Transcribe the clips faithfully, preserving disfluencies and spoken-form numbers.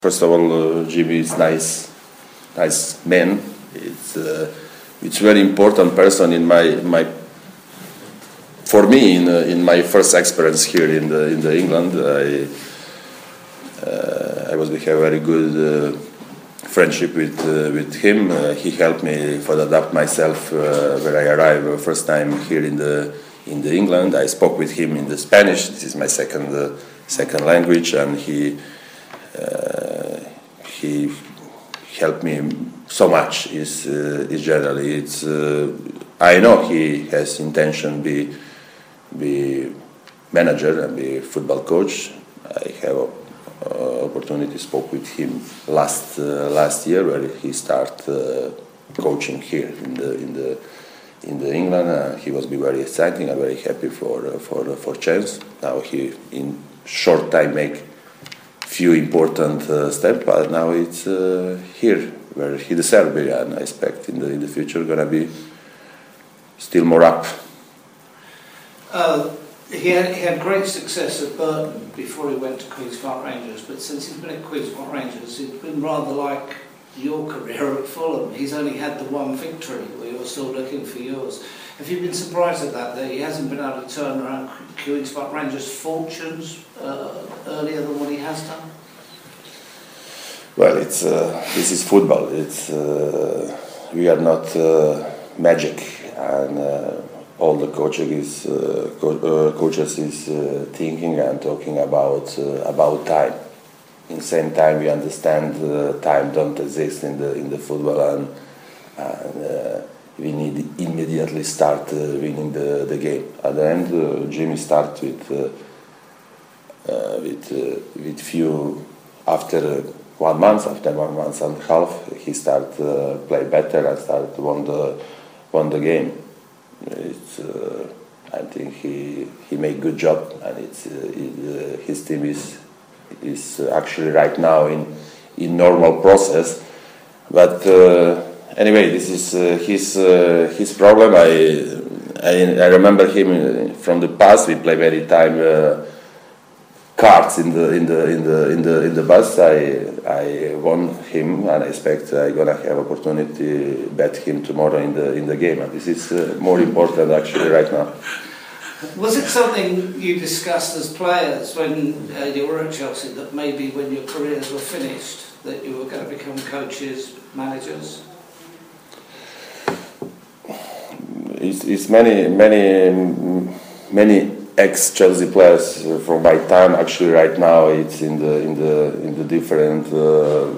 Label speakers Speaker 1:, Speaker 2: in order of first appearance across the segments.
Speaker 1: First of all, uh, Jimmy is nice, nice man. It's uh, it's very important person in my my for me in uh, in my first experience here in the in the England. I uh, I was we have very good uh, friendship with uh, with him. Uh, he helped me for adapt myself uh, when I arrived uh, first time here in the in the England. I spoke with him in the Spanish. This is my second uh, second language, and he. Uh, he helped me so much. Is uh, is generally it's. Uh, I know he has intention be be manager and be football coach. I have a, a opportunity spoke with him last uh, last year where he start uh, coaching here in the in the in the England. Uh, he was be very exciting and very happy for uh, for uh, for chance. Now he in short time make few important uh, steps, but now it's uh, here where he deserves be, and I expect in the in the future gonna be still more up.
Speaker 2: Uh, he had he had great success at Burton before he went to Queens Park Rangers, but since he's been at Queens Park Rangers, it's been rather like your career at Fulham. He's only had the one victory, where you're still looking for yours. Have you been surprised at that, that he hasn't been able to turn around Queens Park Rangers' fortunes uh, earlier than what he has done?
Speaker 1: Well, it's uh, this is football. It's uh, we are not uh, magic, and uh, all the coaching is uh, co uh, coaches is uh, thinking and talking about uh, about time. In the same time, we understand uh, time don't exist in the in the football, and, and uh, we need immediately start uh, winning the, the game. At the end, uh, Jimmy start with uh, uh, with uh, with few after uh, one month, after one month and a half, he start uh, play better and start won the won the game. It's uh, I think he he made good job, and it's uh, it, uh, his team is is actually right now in in normal process, but. Uh, Anyway, this is uh, his uh, his problem. I, I I remember him from the past. We play very time uh, cards in the in the in the in the in the bus. I I won him, and I expect I gonna have opportunity bet him tomorrow in the in the game. And this is uh, more important actually right now.
Speaker 2: Was it something you discussed as players when uh, you were at Chelsea, that maybe when your careers were finished that you were going to become coaches, managers?
Speaker 1: It's, it's many, many, many ex-Chelsea players from my time. Actually, right now, it's in the in the in the different uh,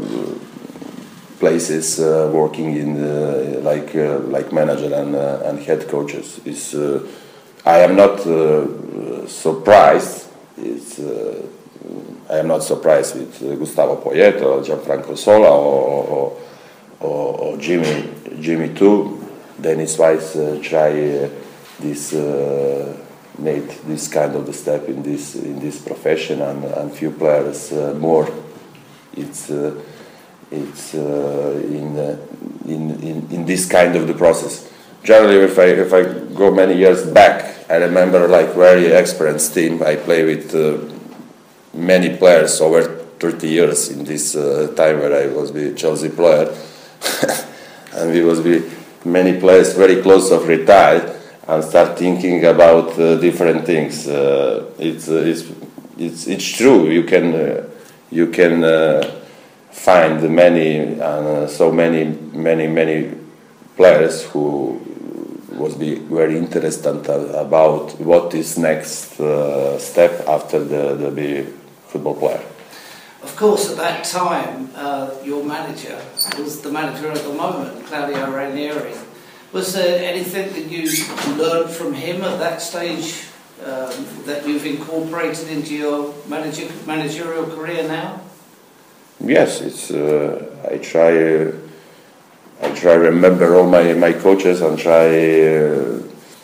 Speaker 1: places uh, working in the, like uh, like manager and uh, and head coaches. It's, uh, I am not uh, surprised. It's uh, I am not surprised with Gustavo Poyet or Gianfranco Sola or or, or, or Jimmy Jimmy too. Dennis Weiss uh, try uh, this uh, made this kind of the step in this in this profession, and, and few players uh, more. It's uh, it's uh, in, uh, in in in this kind of the process. Generally, if I if I go many years back, I remember like very experienced team. I play with uh, many players over thirty years in this uh, time where I was the Chelsea player, and we was be. Many players very close of retired and start thinking about uh, different things. Uh, it's, uh, it's it's it's true. You can uh, you can uh, find many uh, so many many many players who was be very interested about what is next uh, step after the the be football player.
Speaker 2: Of course, at that time, uh, your manager was the manager at the moment, Claudio Ranieri. Was there anything that you learned from him at that stage um, that you've incorporated into your manager, managerial career now?
Speaker 1: Yes, it's. Uh, I try. Uh, I try remember all my, my coaches and try. Uh,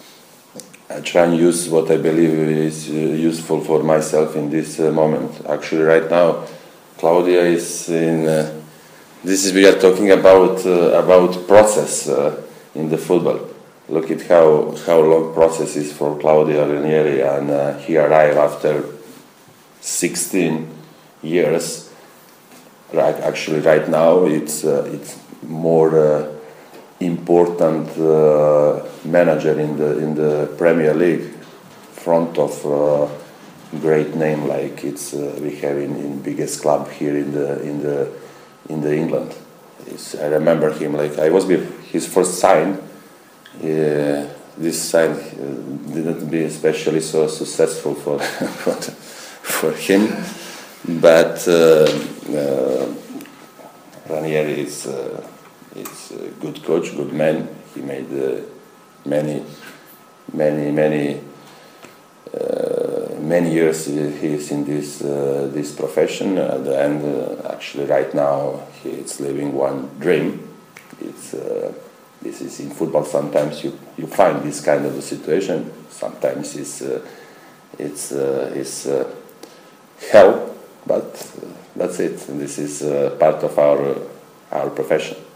Speaker 1: I try and use what I believe is uh, useful for myself in this uh, moment. Actually, right now. Claudia is in. Uh, this is we are talking about uh, about process uh, in the football. Look at how how long process is for Claudio Ranieri, and uh, he arrived after sixteen years right, actually right now it's uh, it's more uh, important uh, manager in the in the Premier League, front of uh, great name like it's uh, we have in, in biggest club here in the in the in the England. It's, I remember him like I was with his first sign. Uh, this sign uh, didn't be especially so successful for for, for him, but uh, uh, Ranieri is uh, is a good coach, good man. He made uh, many many many. Uh, many years he is in this uh, this profession, uh, and uh, actually right now he is living one dream. It's uh, this is in football. Sometimes you, you find this kind of a situation. Sometimes it's uh, it's uh, it's uh, hell, but uh, that's it. This is uh, part of our our profession.